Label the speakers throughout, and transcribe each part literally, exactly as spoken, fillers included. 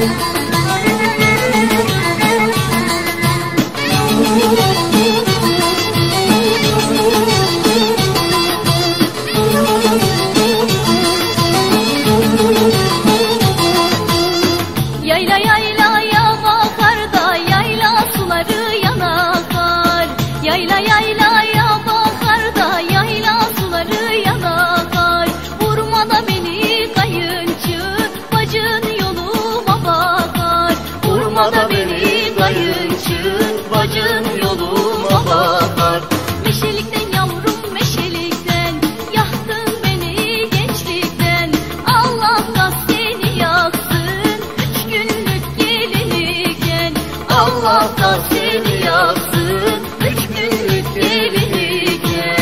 Speaker 1: Yayla yaylaya bakar da yayla suları yana akar. Yayla yaylaya bakar da yayla suları yana akar. Vurma da beni kayınçı, bacın yoluma bakar. Vurma da beni kayınçı, bacın yoluma bakar. Meşelikten yavrum meşelikten, yaktın beni gençlikten. Allah da seni yaksın, üç günlük geliniken. Allah da seni yaksın, üç günlük geliniken.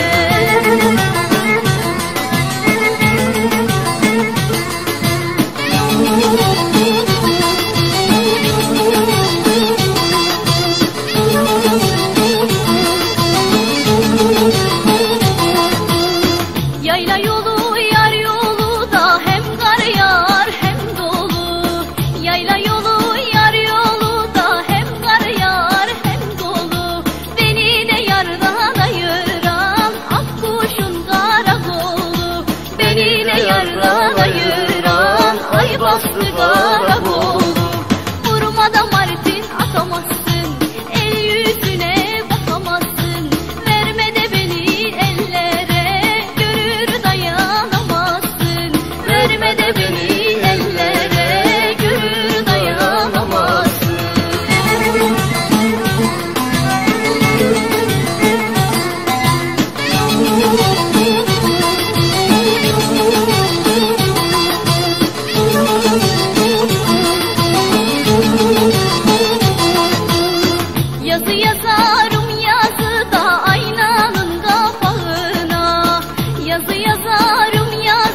Speaker 1: Yayla yolu yar yolu da hem kar yağar hem dolu. Yayla yolu yar yolu da hem kar yağar hem dolu. Beni de yardan ayıran ak kuşun karakolu. Beni de yardan ayıran ay bastı karakolu. Vurma da martin atamazsın, el yüzüne bakamazsın. Verme de beni ellere, görür dayanamazsın. Verme de beni ellere, görür dayanamazsın. Yazı yazarım yazı da aynanın kapağına. Yazı yazarım yazı